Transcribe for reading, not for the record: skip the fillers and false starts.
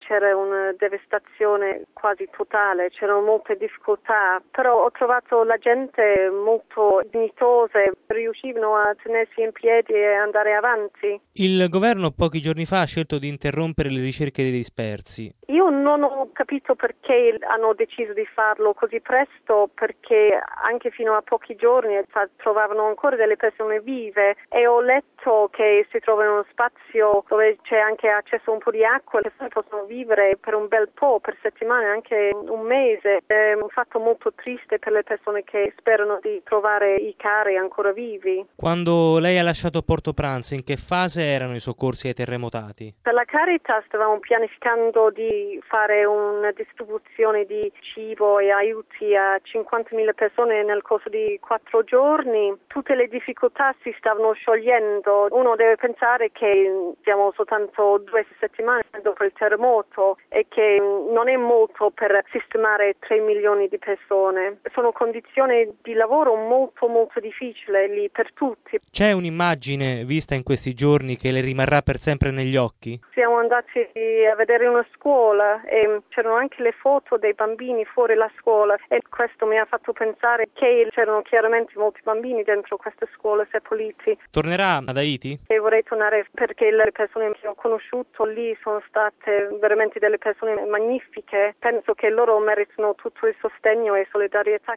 c'era una devastazione quasi totale, c'erano molte difficoltà, però ho trovato la gente molto dignitosa, riuscivano a tenersi in piedi e andare avanti. Il governo pochi giorni fa ha scelto di interrompere le ricerche dei dispersi. Io non ho capito perché hanno deciso di farlo così presto, perché anche fino a pochi giorni trovavano ancora delle persone vive e ho letto che si trova in uno spazio dove c'è anche accesso a un po' di acqua, le persone possono vivere per un bel po', per settimane, anche un mese. È un fatto molto triste per le persone che sperano di trovare i cari ancora vivi. Quando lei ha lasciato Port-au-Prince, in che fase erano i soccorsi ai terremotati? Per la Caritas stavamo pianificando di fare una distribuzione di cibo e aiuti a 50.000 persone nel corso di 4 giorni. Tutte le difficoltà si stavano sciogliendo. Uno deve pensare che siamo soltanto 2 settimane dopo il terremoto e che non è molto per sistemare 3 milioni di persone. Sono condizioni di lavoro molto molto difficili lì per tutti. C'è un'immagine vista in questi giorni che le rimarrà per sempre negli occhi? Siamo andati a vedere una scuola e c'erano anche le foto dei bambini fuori la scuola e questo mi ha fatto pensare che c'erano chiaramente molti bambini dentro questa scuola seppelliti. Tornerà ad Haiti? E vorrei tornare perché le persone che ho conosciuto lì sono state veramente delle persone magnifiche. Penso che loro meritano tutto il sostegno e solidarietà.